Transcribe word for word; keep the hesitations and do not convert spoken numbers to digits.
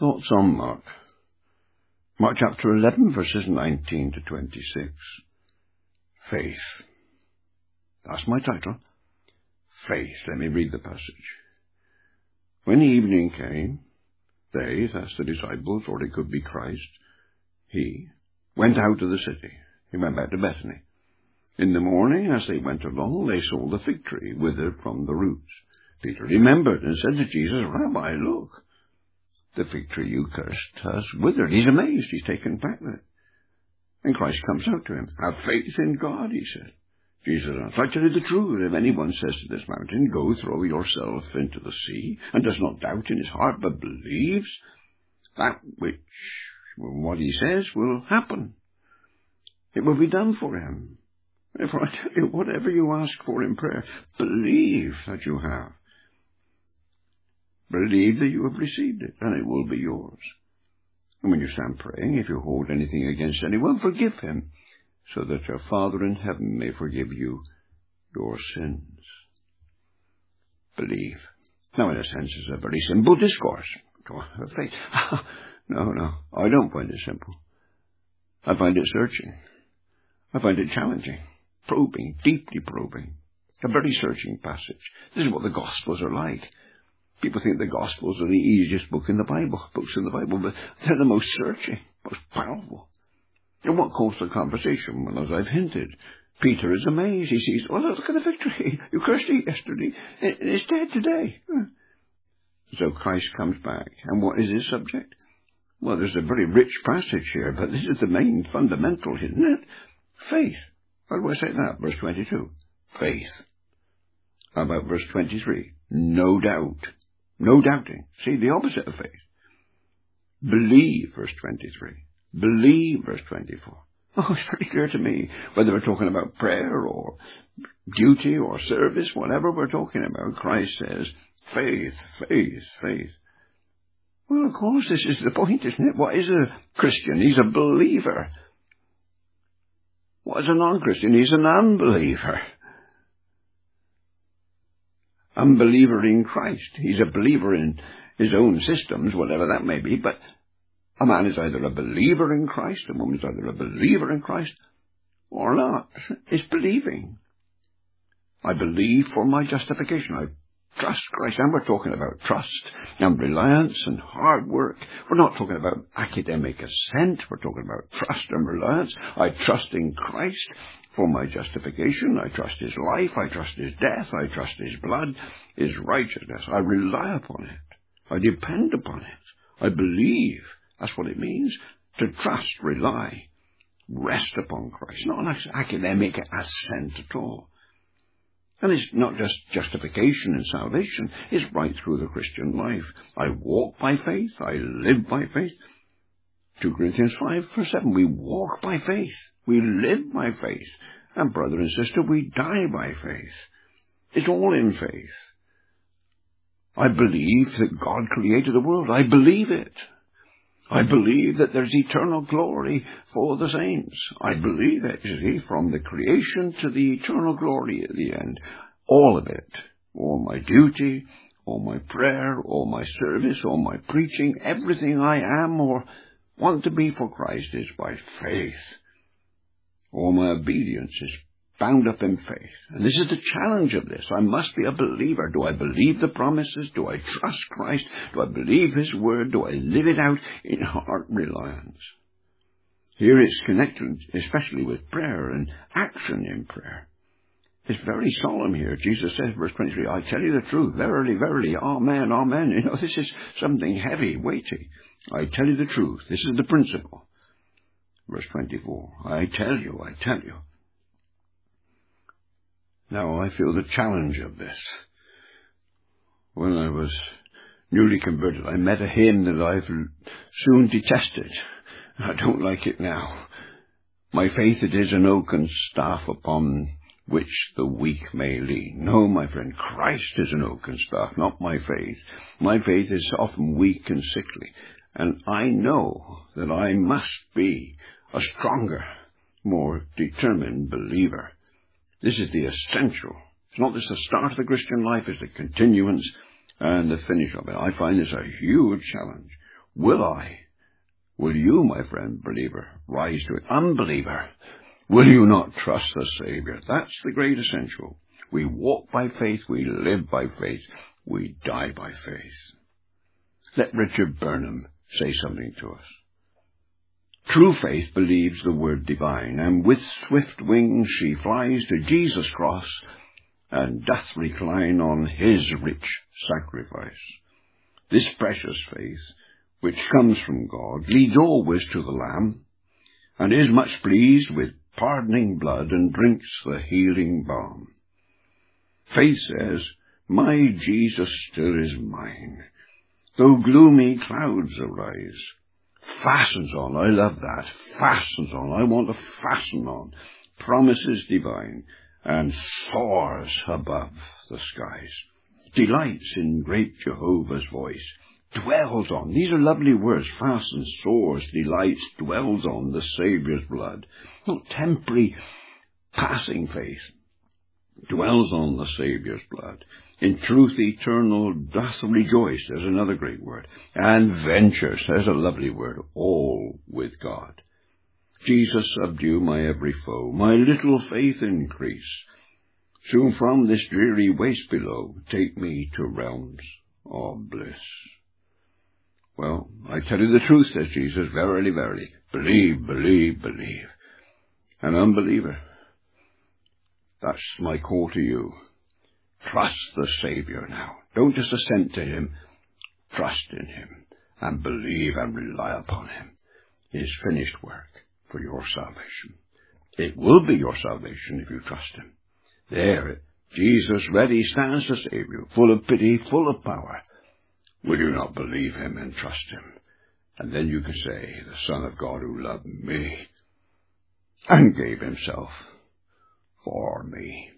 Thoughts on Mark. Mark chapter eleven, verses nineteen to twenty-six. Faith. That's my title. Faith. Let me read the passage. When evening came, they, that's the disciples, or it could be Christ, he, went out of the city. He went back to Bethany. In the morning, as they went along, they saw the fig tree withered from the roots. Peter remembered and said to Jesus, Rabbi, look, the fig tree you cursed has withered. He's amazed. He's taken back with it. And Christ comes out to him. Have faith in God, he said. Jesus answered, I tell you the truth. If anyone says to this mountain, go throw yourself into the sea, and does not doubt in his heart, but believes that which, what he says, will happen, it will be done for him. Therefore, I tell you, whatever you ask for in prayer, believe that you have. Believe that you have received it, and it will be yours. And when you stand praying, if you hold anything against anyone, forgive him, so that your Father in heaven may forgive you your sins. Believe. Now, in a sense, it's a very simple discourse. Faith. No, no, I don't find it simple. I find it searching. I find it challenging, probing, deeply probing. A very searching passage. This is what the Gospels are like. People think the Gospels are the easiest book in the Bible, books in the Bible, but they're the most searching, most powerful. And what caused the conversation? Well, as I've hinted, Peter is amazed. He sees, oh, look at the fig tree. You cursed it yesterday. It's dead today. So Christ comes back. And what is his subject? Well, there's a very rich passage here, but this is the main fundamental, isn't it? Faith. How do I say that? Verse twenty-two. Faith. How about verse twenty-three? No doubt. No doubting. See, the opposite of faith. Believe, verse twenty-three. Believe, verse twenty-four. Oh, it's pretty clear to me, whether we're talking about prayer or duty or service, whatever we're talking about, Christ says, faith, faith, faith. Well, of course, this is the point, isn't it? What is a Christian? He's a believer. What is a non-Christian? He's an unbeliever. Unbeliever in Christ. He's a believer in his own systems, whatever that may be, but a man is either a believer in Christ, a woman is either a believer in Christ, or not. It's believing. I believe for my justification. I trust Christ. And we're talking about trust and reliance and hard work. We're not talking about academic assent. We're talking about trust and reliance. I trust in Christ for my justification. I trust his life. I trust his death. I trust his blood, his righteousness. I rely upon it. I depend upon it. I believe. That's what it means to trust, rely, rest upon Christ. Not an academic assent at all. And it's not just justification and salvation. It's right through the Christian life. I walk by faith. I live by faith. Second Corinthians five, verse seven. We walk by faith. We live by faith. And brother and sister, we die by faith. It's all in faith. I believe that God created the world. I believe it. I believe that there's eternal glory for the saints. I believe it, you see, from the creation to the eternal glory at the end. All of it. All my duty, all my prayer, all my service, all my preaching, everything I am or want to be for Christ is by faith. All my obedience is bound up in faith. And this is the challenge of this. I must be a believer. Do I believe the promises? Do I trust Christ? Do I believe his word? Do I live it out in heart reliance? Here it's connected especially with prayer and action in prayer. It's very solemn here. Jesus says, verse twenty-three, I tell you the truth, verily, verily, amen, amen. You know, this is something heavy, weighty. I tell you the truth. This is the principle. Verse twenty-four, I tell you, I tell you. Now I feel the challenge of this. When I was newly converted, I met a hymn that I've soon detested. I don't like it now. My faith it is an oaken staff upon which the weak may lean. No, my friend, Christ is an oaken staff, not my faith. My faith is often weak and sickly, and I know that I must be a stronger, more determined believer. This is the essential. It's not just the start of the Christian life, it's the continuance and the finish of it. I find this a huge challenge. Will I? Will you, my friend believer, rise to it? Unbeliever, will you not trust the Savior? That's the great essential. We walk by faith, we live by faith, we die by faith. Let Richard Burnham say something to us. True faith believes the word divine, and with swift wings she flies to Jesus' cross, and doth recline on his rich sacrifice. This precious faith, which comes from God, leads always to the Lamb, and is much pleased with pardoning blood, and drinks the healing balm. Faith says, my Jesus still is mine, though gloomy clouds arise. Fastens on, I love that, fastens on, I want to fasten on, promises divine, and soars above the skies. Delights in great Jehovah's voice, dwells on, these are lovely words, fastens, soars, delights, dwells on the Saviour's blood. Not temporary, passing faith, dwells on the Saviour's blood. In truth eternal doth rejoice, there's another great word, and ventures, there's a lovely word, all with God. Jesus, subdue my every foe, my little faith increase. Soon from this dreary waste below, take me to realms of bliss. Well, I tell you the truth, says Jesus, verily, verily, believe, believe, believe. An unbeliever, that's my call to you. Trust the Savior now. Don't just assent to him. Trust in him and believe and rely upon him. His finished work for your salvation. It will be your salvation if you trust him. There, Jesus ready stands to save you, full of pity, full of power. Will you not believe him and trust him? And then you can say, the Son of God who loved me and gave himself for me.